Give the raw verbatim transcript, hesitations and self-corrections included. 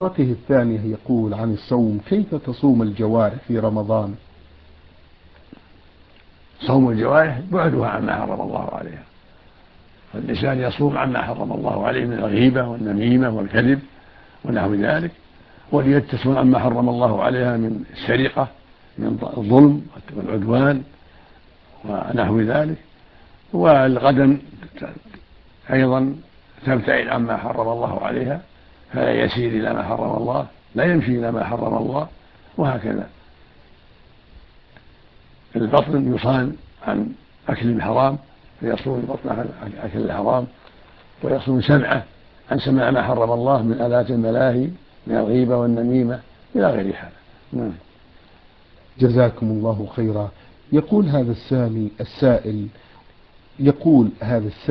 مرته الثانية يقول عن الصوم: كيف تصوم الجوارح في رمضان؟ صوم الجوارح بعدها عما حرم الله عليها، فالإنسان يصوم عما حرم الله عليه من الغيبة والنميمة والكذب ونحو ذلك، واليد تصوم عما حرم الله عليها من السرقة من الظلم والعدوان ونحو ذلك، والقدم أيضا تبتعد عما حرم الله عليها، فلا يسير إلى ما حرم الله، لا يمشي إلى ما حرم الله، وهكذا. البطن يصان عن أكل الحرام فيصوم البطن عن أكل الحرام، ويصوم سمعه عن سماع ما حرم الله من آلات الملاهي من الغيبة والنميمة إلى غير هذا. نعم. جزاكم الله خيرا. يقول هذا السامي السائل يقول هذا السائل